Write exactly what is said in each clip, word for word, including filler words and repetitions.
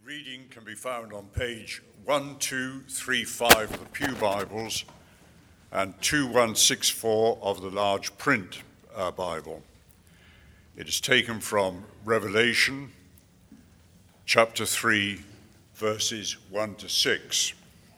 reading can be found on page one two three five of the Pew Bibles and two one six four of the large print uh, Bible. It is taken from Revelation chapter three, verses one to six.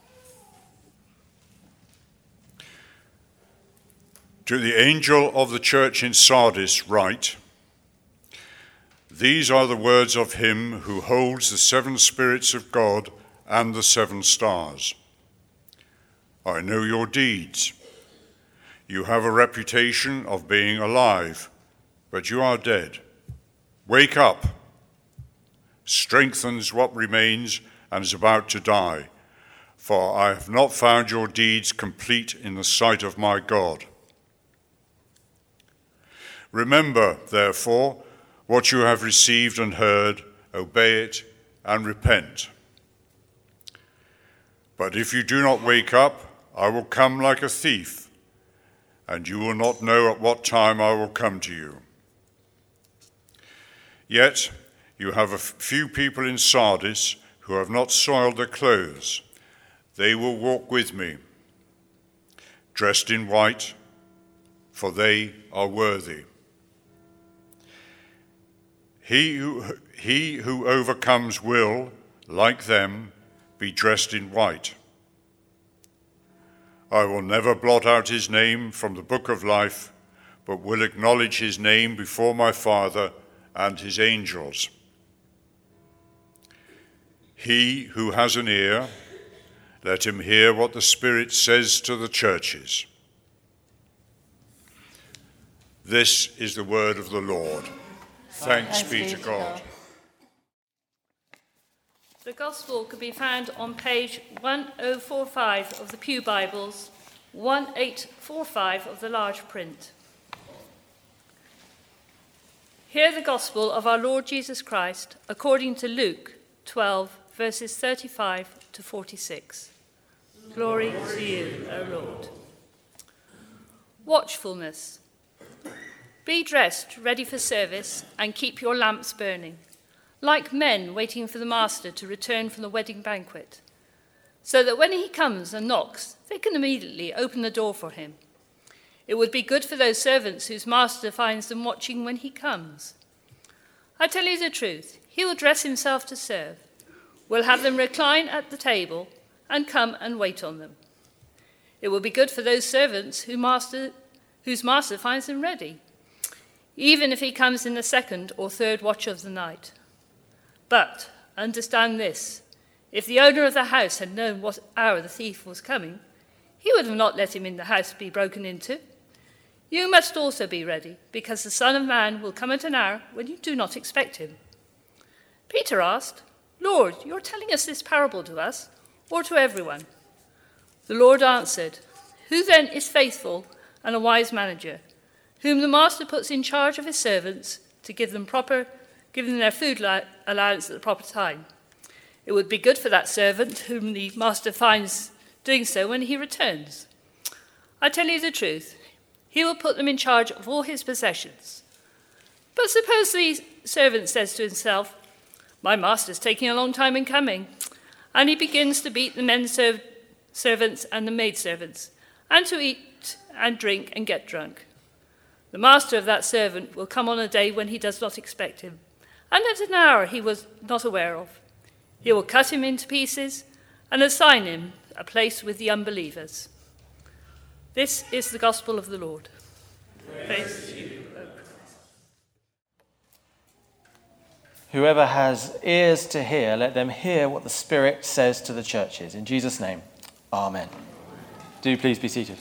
To the angel of the church in Sardis write, "These are the words of him who holds the seven spirits of God and the seven stars. I know your deeds. You have a reputation of being alive, but you are dead. Wake up. Strengthens what remains and is about to die, for I have not found your deeds complete in the sight of my God. Remember, therefore, what you have received and heard, obey it and repent. But if you do not wake up, I will come like a thief, and you will not know at what time I will come to you. Yet you have a few people in Sardis who have not soiled their clothes. They will walk with me, dressed in white, for they are worthy. He who, he who overcomes will, like them, be dressed in white. I will never blot out his name from the book of life, but will acknowledge his name before my Father and his angels. He who has an ear, let him hear what the Spirit says to the churches." This is the word of the Lord. Thanks, Thanks be to God. God. The Gospel can be found on page one oh four five of the Pew Bibles, one eight four five of the large print. Hear the Gospel of our Lord Jesus Christ according to Luke twelve, verses thirty-five to forty-six. Glory, Glory to you, O Lord. Watchfulness. Be dressed, ready for service, and keep your lamps burning, like men waiting for the master to return from the wedding banquet, so that when he comes and knocks, they can immediately open the door for him. It would be good for those servants whose master finds them watching when he comes. I tell you the truth, he will dress himself to serve, will have them recline at the table, and come and wait on them. It will be good for those servants whose master, whose master finds them ready, even if he comes in the second or third watch of the night. But understand this, if the owner of the house had known what hour the thief was coming, he would have not let him in the house be broken into. You must also be ready, because the Son of Man will come at an hour when you do not expect him. Peter asked, "Lord, you're telling us this parable to us, or to everyone?" The Lord answered, "Who then is faithful and a wise manager, whom the master puts in charge of his servants to give them proper, give them their food allowance at the proper time? It would be good for that servant whom the master finds doing so when he returns. I tell you the truth, he will put them in charge of all his possessions. But suppose the servant says to himself, 'My master's taking a long time in coming,' and he begins to beat the men serv- servants and the maidservants, and to eat and drink and get drunk. The master of that servant will come on a day when he does not expect him, and at an hour he was not aware of. He will cut him into pieces and assign him a place with the unbelievers." This is the gospel of the Lord. Praise, Praise to you, O Christ. Whoever has ears to hear, let them hear what the Spirit says to the churches. In Jesus' name, amen. Do please be seated.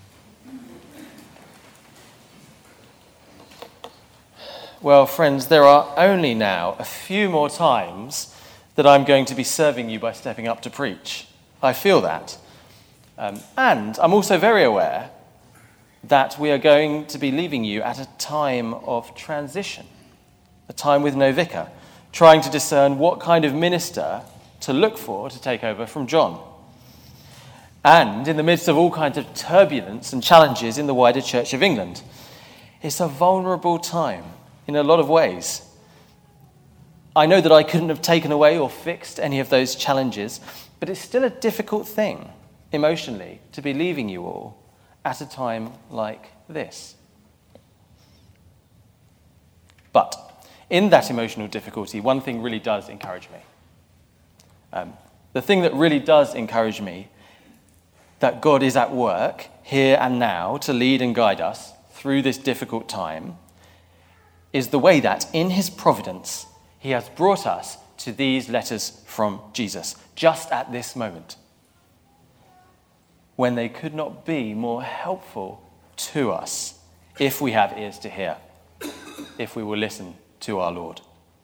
Well, friends, there are only now a few more times that I'm going to be serving you by stepping up to preach. I feel that. Um, and I'm also very aware that we are going to be leaving you at a time of transition, a time with no vicar, trying to discern what kind of minister to look for to take over from John. And in the midst of all kinds of turbulence and challenges in the wider Church of England, it's a vulnerable time in a lot of ways. I know that I couldn't have taken away or fixed any of those challenges, but it's still a difficult thing, emotionally, to be leaving you all at a time like this. But in that emotional difficulty, one thing really does encourage me. Um, the thing that really does encourage me, that God is at work here and now to lead and guide us through this difficult time, is the way that in his providence he has brought us to these letters from Jesus, just at this moment, when they could not be more helpful to us if we have ears to hear, if we will listen to our Lord.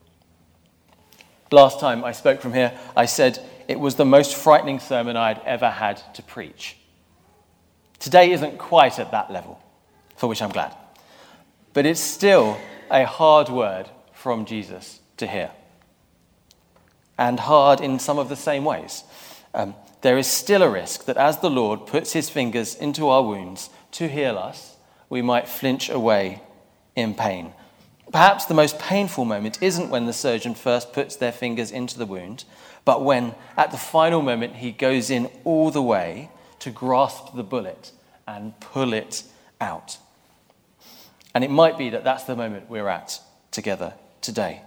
Last time I spoke from here, I said it was the most frightening sermon I had ever had to preach. Today isn't quite at that level, for which I'm glad. But it's still a hard word from Jesus to hear. And hard in some of the same ways. Um, there is still a risk that as the Lord puts his fingers into our wounds to heal us, we might flinch away in pain. Perhaps the most painful moment isn't when the surgeon first puts their fingers into the wound, but when, at the final moment, he goes in all the way to grasp the bullet and pull it out. And it might be that that's the moment we're at together today.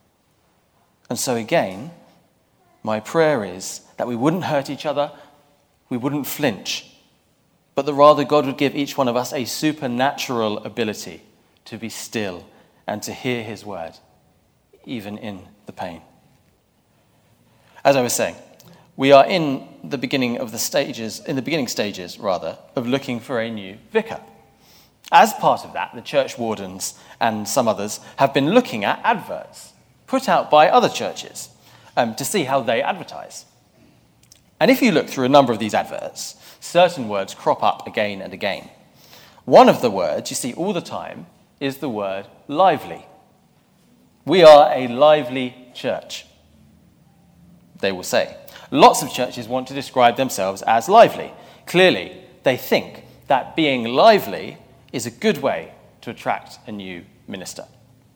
And so again, my prayer is that we wouldn't hurt each other, we wouldn't flinch, but that rather God would give each one of us a supernatural ability to be still and to hear his word, even in the pain. As I was saying, we are in the beginning of the stages, in the beginning stages, rather, of looking for a new vicar. As part of that, the church wardens and some others have been looking at adverts put out by other churches um, to see how they advertise. And if you look through a number of these adverts, certain words crop up again and again. One of the words you see all the time is the word lively. We are a lively church, they will say. Lots of churches want to describe themselves as lively. Clearly, they think that being lively is a good way to attract a new minister.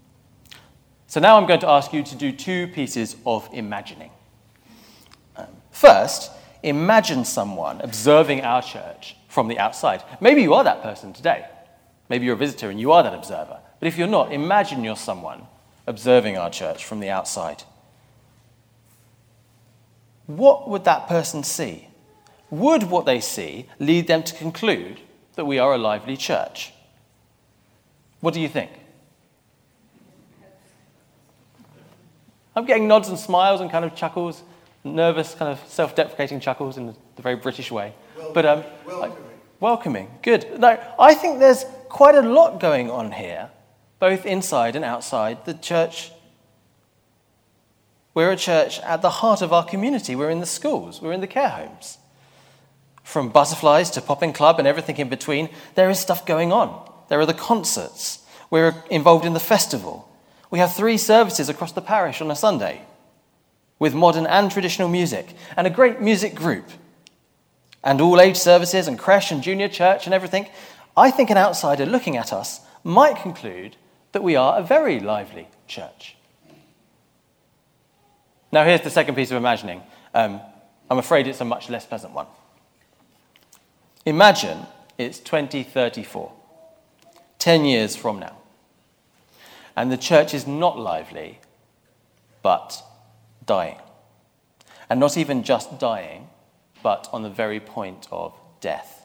So now I'm going to ask you to do two pieces of imagining. Um, first, imagine someone observing our church from the outside. Maybe you are that person today. Maybe you're a visitor and you are that observer. But if you're not, imagine you're someone observing our church from the outside. What would that person see? Would what they see lead them to conclude that we are a lively church? What do you think? I'm getting nods and smiles and kind of chuckles, nervous, kind of self-deprecating chuckles in the very British way. Well, but um, welcoming. like, welcoming, good. No, I think there's quite a lot going on here, both inside and outside the church. We're a church at the heart of our community. We're in the schools, we're in the care homes. From butterflies to popping club and everything in between, there is stuff going on. There are the concerts. We're involved in the festival. We have three services across the parish on a Sunday with modern and traditional music and a great music group and all age services and creche and junior church and everything. I think an outsider looking at us might conclude that we are a very lively church. Now here's the second piece of imagining. Um, I'm afraid it's a much less pleasant one. Imagine it's twenty thirty-four, ten years from now, and the church is not lively, but dying. And not even just dying, but on the very point of death.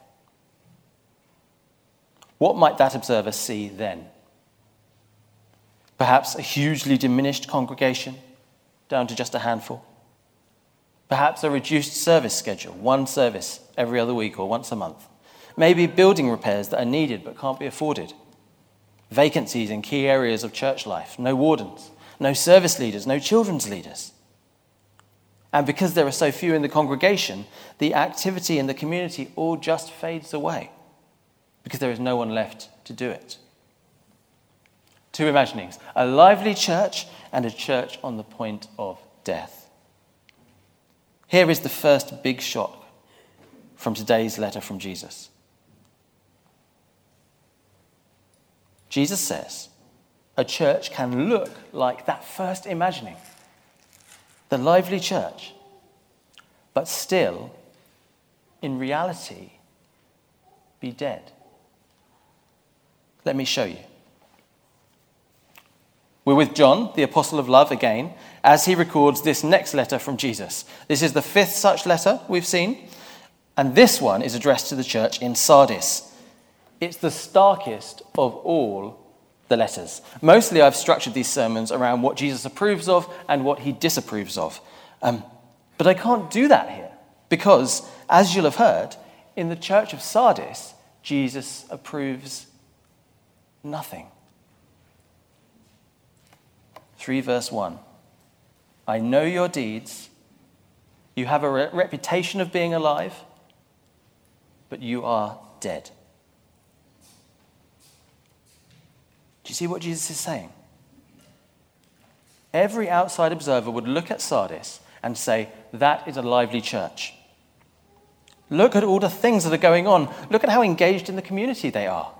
What might that observer see then? Perhaps a hugely diminished congregation, down to just a handful. Perhaps a reduced service schedule, one service every other week or once a month. Maybe building repairs that are needed but can't be afforded. Vacancies in key areas of church life, no wardens, no service leaders, no children's leaders. And because there are so few in the congregation, the activity in the community all just fades away because there is no one left to do it. Two imaginings, a lively church and a church on the point of death. Here is the first big shock from today's letter from Jesus. Jesus says a church can look like that first imagining the lively church, but still, in reality, be dead. Let me show you. We're with John, the apostle of love, again, as he records this next letter from Jesus. This is the fifth such letter we've seen, and this one is addressed to the church in Sardis. It's the starkest of all the letters. Mostly I've structured these sermons around what Jesus approves of and what he disapproves of. Um, but I can't do that here because, as you'll have heard, in the church of Sardis, Jesus approves nothing. three verse one. I know your deeds. You have a re- reputation of being alive, but you are dead. Do you see what Jesus is saying? Every outside observer would look at Sardis and say, that is a lively church. Look at all the things that are going on. Look at how engaged in the community they are.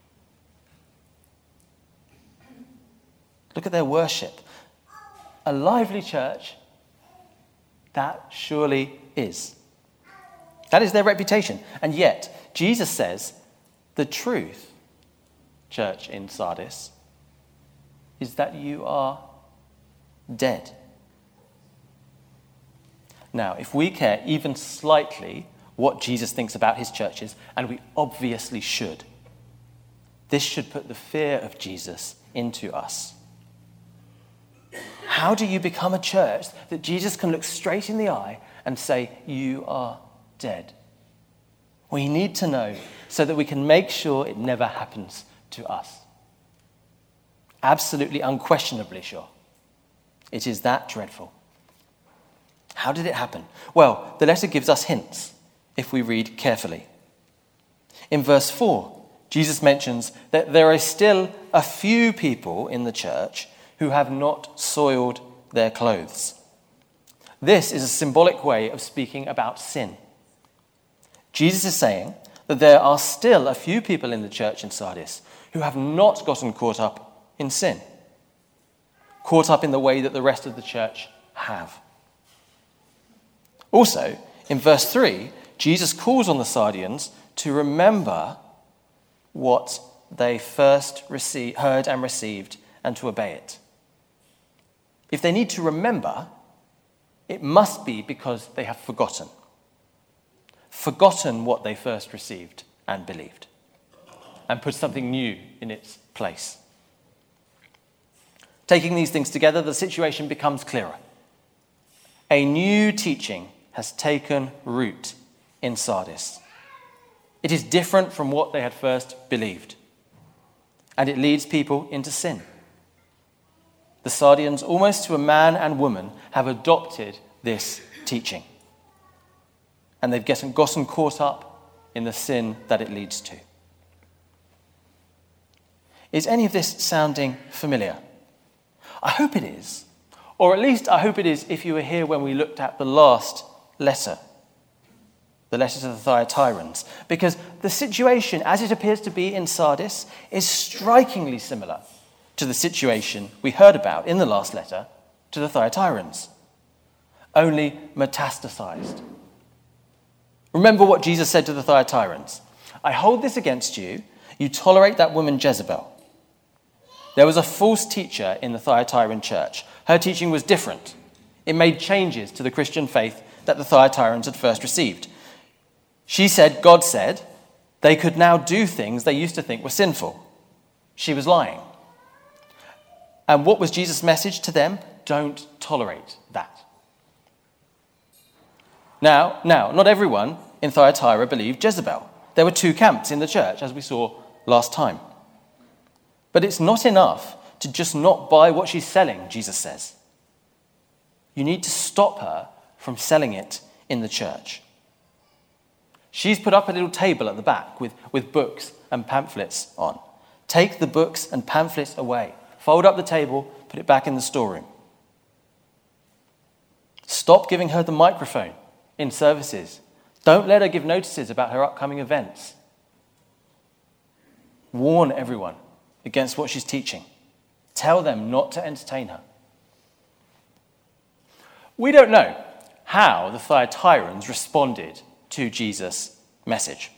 Look at their worship. A lively church, that surely is. That is their reputation. And yet, Jesus says, the truth, church in Sardis, is that you are dead. Now, if we care even slightly what Jesus thinks about his churches, and we obviously should, this should put the fear of Jesus into us. How do you become a church that Jesus can look straight in the eye and say, you are dead? We need to know so that we can make sure it never happens to us. Absolutely, unquestionably sure. It is that dreadful. How did it happen? Well, the letter gives us hints if we read carefully. In verse four, Jesus mentions that there are still a few people in the church who have not soiled their clothes. This is a symbolic way of speaking about sin. Jesus is saying that there are still a few people in the church in Sardis who have not gotten caught up in sin, caught up in the way that the rest of the church have. Also, in verse three, Jesus calls on the Sardians to remember what they first received, heard and received, and to obey it. If they need to remember, it must be because they have forgotten. Forgotten what they first received and believed, and put something new in its place. Taking these things together, the situation becomes clearer. A new teaching has taken root in Sardis. It is different from what they had first believed, and it leads people into sin. The Sardians, almost to a man and woman, have adopted this teaching. And they've gotten, gotten caught up in the sin that it leads to. Is any of this sounding familiar? I hope it is. Or at least I hope it is if you were here when we looked at the last letter. The letter to the Thyatirans. Because the situation, as it appears to be in Sardis, is strikingly similar to the situation we heard about in the last letter to the Thyatirans, only metastasized. Remember what Jesus said to the Thyatirans. I hold this against you. You tolerate that woman Jezebel. There was a false teacher in the Thyatiran church. Her teaching was different. It made changes to the Christian faith that the Thyatirans had first received. She said, God said, they could now do things they used to think were sinful. She was lying. And what was Jesus' message to them? Don't tolerate that. Now, now, not everyone in Thyatira believed Jezebel. There were two camps in the church, as we saw last time. But it's not enough to just not buy what she's selling, Jesus says. You need to stop her from selling it in the church. She's put up a little table at the back with, with books and pamphlets on. Take the books and pamphlets away. Fold up the table, put it back in the storeroom. Stop giving her the microphone in services. Don't let her give notices about her upcoming events. Warn everyone against what she's teaching. Tell them not to entertain her. We don't know how the Thyatirans responded to Jesus' message.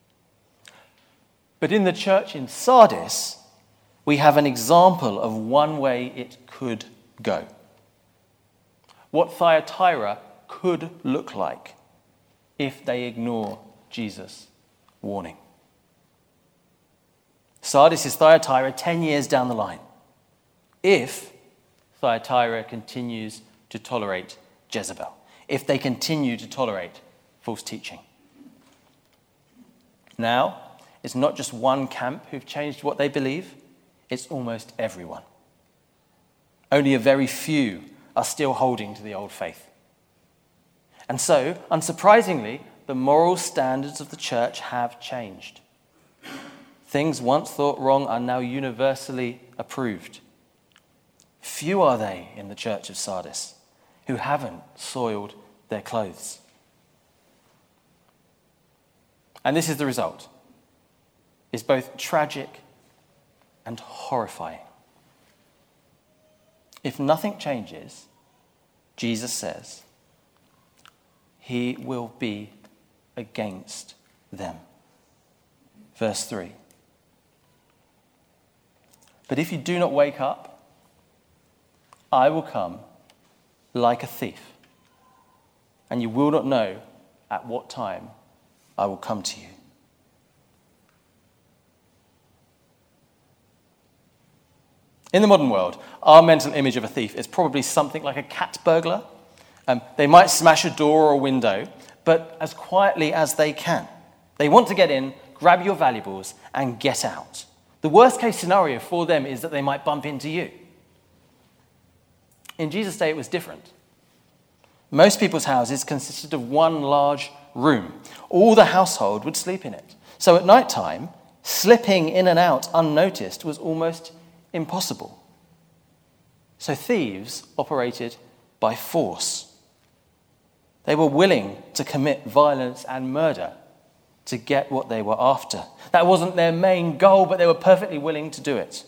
But in the church in Sardis, we have an example of one way it could go. What Thyatira could look like if they ignore Jesus' warning. Sardis is Thyatira ten years down the line, if Thyatira continues to tolerate Jezebel, if they continue to tolerate false teaching. Now, it's not just one camp who've changed what they believe, it's almost everyone. Only a very few are still holding to the old faith. And so, unsurprisingly, the moral standards of the church have changed. Things once thought wrong are now universally approved. Few are they in the church of Sardis who haven't soiled their clothes. And this is the result. It's both tragic and horrifying. If nothing changes, Jesus says, he will be against them. Verse three. But if you do not wake up, I will come like a thief, and you will not know at what time I will come to you. In the modern world, our mental image of a thief is probably something like a cat burglar. Um, they might smash a door or a window, but as quietly as they can. They want to get in, grab your valuables, and get out. The worst case scenario for them is that they might bump into you. In Jesus' day, it was different. Most people's houses consisted of one large room. All the household would sleep in it. So at night time, slipping in and out unnoticed was almost impossible. So thieves operated by force. They were willing to commit violence and murder to get what they were after. That wasn't their main goal, but they were perfectly willing to do it.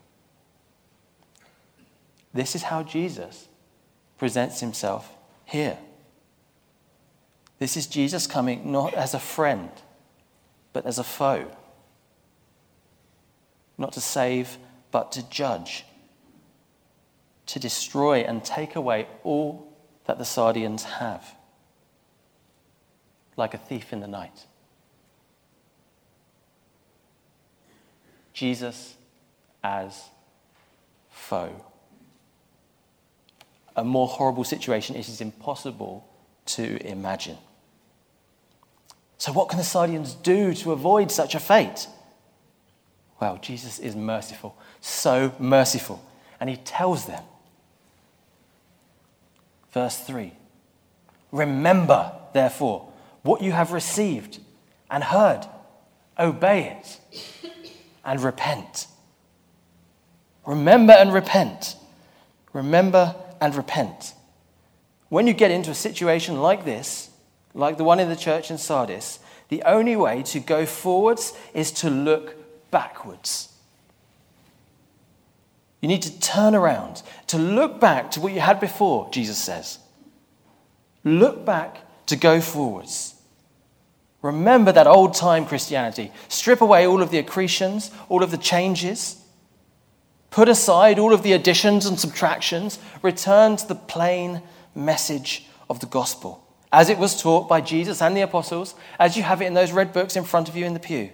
This is how Jesus presents himself here. This is Jesus coming not as a friend, but as a foe. Not to save, but to judge. To destroy and take away all that the Sardians have. Like a thief in the night. Jesus as foe. A more horrible situation it is impossible to imagine. So what can the Sardians do to avoid such a fate? Well, Jesus is merciful, so merciful. And he tells them, verse three, remember, therefore, what you have received and heard. Obey it and repent. Remember and repent. Remember and repent. When you get into a situation like this, like the one in the church in Sardis, the only way to go forwards is to look backwards. You need to turn around, to look back to what you had before, Jesus says. Look back to go forwards. Remember that old-time Christianity. Strip away all of the accretions, all of the changes. Put aside all of the additions and subtractions. Return to the plain message of the gospel, as it was taught by Jesus and the apostles, as you have it in those red books in front of you in the pew.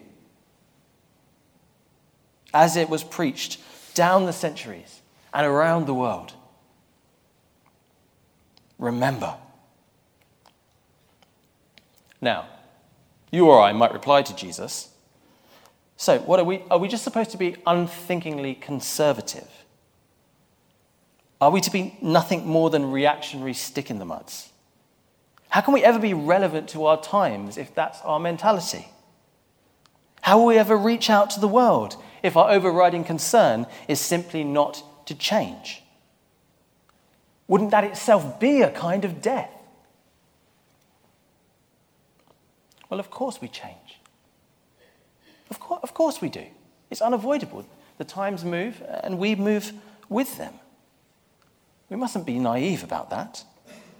As it was preached down the centuries and around the world. Remember. Now, you or I might reply to Jesus, so what are we? Are we just supposed to be unthinkingly conservative? Are we to be nothing more than reactionary stick in the muds? How can we ever be relevant to our times if that's our mentality? How will we ever reach out to the world if our overriding concern is simply not to change? Wouldn't that itself be a kind of death? Well, of course we change. Of course, of course we do. It's unavoidable. The times move and we move with them. We mustn't be naive about that.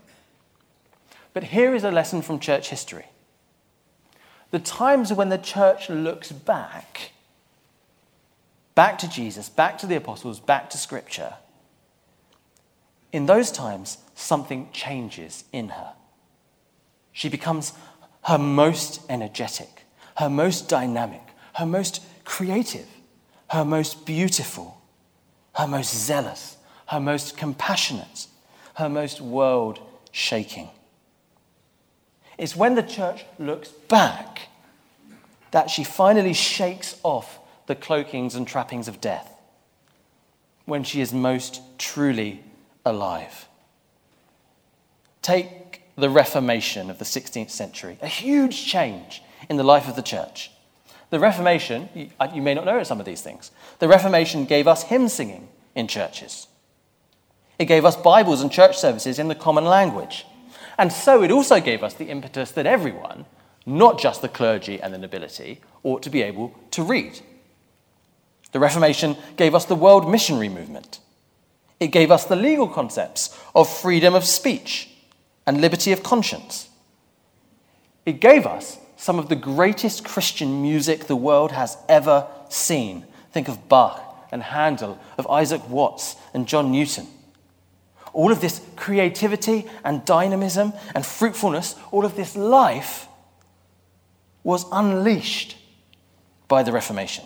But here is a lesson from church history. The times when the church looks back, back to Jesus, back to the apostles, back to Scripture, in those times, something changes in her. She becomes her most energetic, her most dynamic, her most creative, her most beautiful, her most zealous, her most compassionate, her most world-shaking. It's when the church looks back that she finally shakes off the cloakings and trappings of death, when she is most truly alive. Take the Reformation of the sixteenth century, a huge change in the life of the church. The Reformation, you, you may not know some of these things, the Reformation gave us hymn singing in churches. It gave us Bibles and church services in the common language. And so it also gave us the impetus that everyone, not just the clergy and the nobility, ought to be able to read. The Reformation gave us the world missionary movement. It gave us the legal concepts of freedom of speech and liberty of conscience. It gave us some of the greatest Christian music the world has ever seen. Think of Bach and Handel, of Isaac Watts and John Newton. All of this creativity and dynamism and fruitfulness, all of this life was unleashed by the Reformation.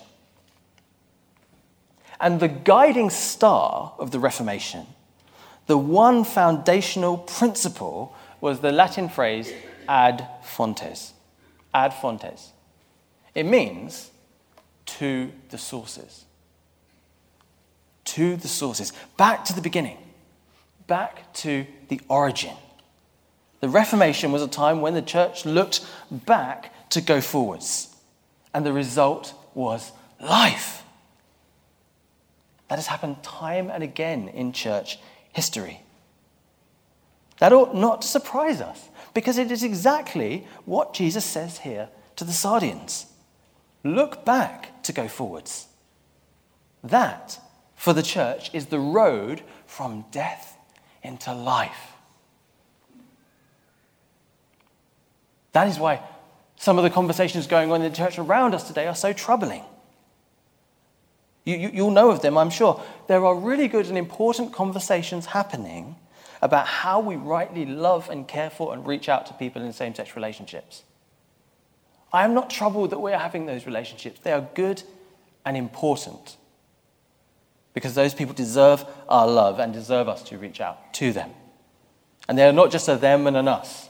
And the guiding star of the Reformation, the one foundational principle, was the Latin phrase ad fontes. Ad fontes. It means to the sources. To the sources. Back to the beginning. Back to the origin. The Reformation was a time when the church looked back to go forwards. And the result was life. That has happened time and again in church history. That ought not to surprise us, because it is exactly what Jesus says here to the Sardians. Look back to go forwards. That, for the church, is the road from death into life. That is why some of the conversations going on in the church around us today are so troubling. You, you, you'll know of them, I'm sure. There are really good and important conversations happening about how we rightly love and care for and reach out to people in same-sex relationships. I am not troubled that we're having those relationships. They are good and important because those people deserve our love and deserve us to reach out to them. And they are not just a them and an us.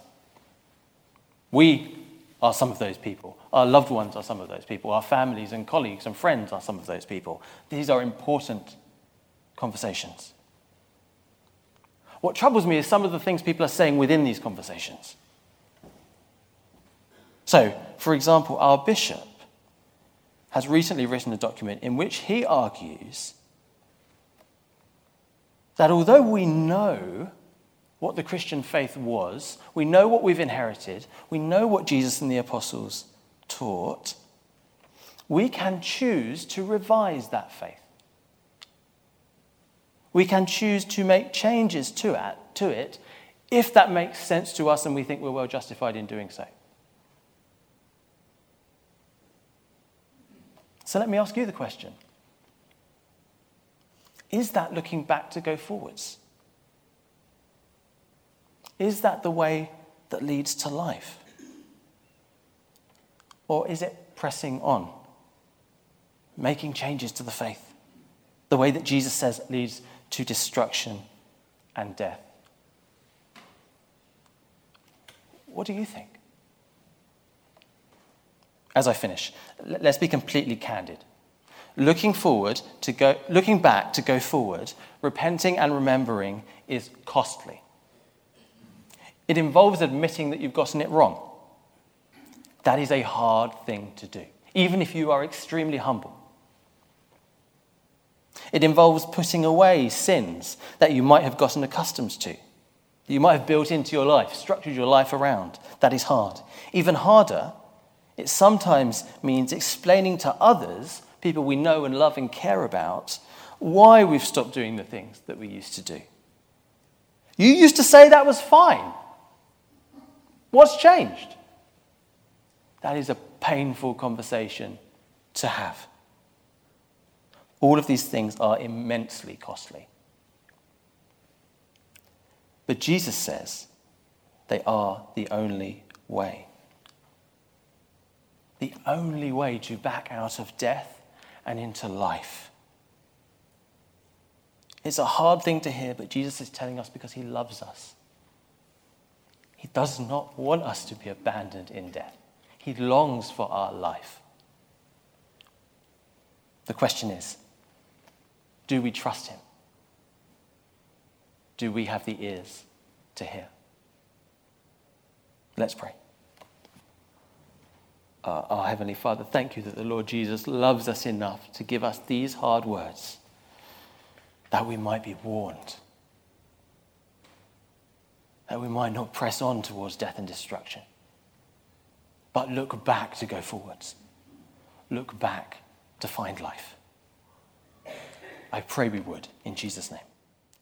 We are some of those people. Our loved ones are some of those people. Our families and colleagues and friends are some of those people. These are important conversations. What troubles me is some of the things people are saying within these conversations. So, for example, our bishop has recently written a document in which he argues that although we know what the Christian faith was, we know what we've inherited, we know what Jesus and the apostles taught, we can choose to revise that faith. We can choose to make changes to it, to it if that makes sense to us and we think we're well justified in doing so. So let me ask you the question. Is that looking back to go forwards? Is that the way that leads to life? Or is it pressing on, making changes to the faith, the way that Jesus says leads to destruction and death? What do you think? As I finish, let's be completely candid. Looking forward to go, looking back to go forward, repenting and remembering is costly. It involves admitting that you've gotten it wrong. That is a hard thing to do, even if you are extremely humble. It involves putting away sins that you might have gotten accustomed to, that you might have built into your life, structured your life around. That is hard. Even harder, it sometimes means explaining to others, people we know and love and care about, why we've stopped doing the things that we used to do. You used to say that was fine. What's changed? That is a painful conversation to have. All of these things are immensely costly. But Jesus says they are the only way. The only way to back out of death and into life. It's a hard thing to hear, but Jesus is telling us because he loves us. He does not want us to be abandoned in death. He longs for our life. The question is, do we trust him? Do we have the ears to hear? Let's pray. Uh, our Heavenly Father, thank you that the Lord Jesus loves us enough to give us these hard words that we might be warned, that we might not press on towards death and destruction, but look back to go forwards. Look back to find life. I pray we would, in Jesus' name.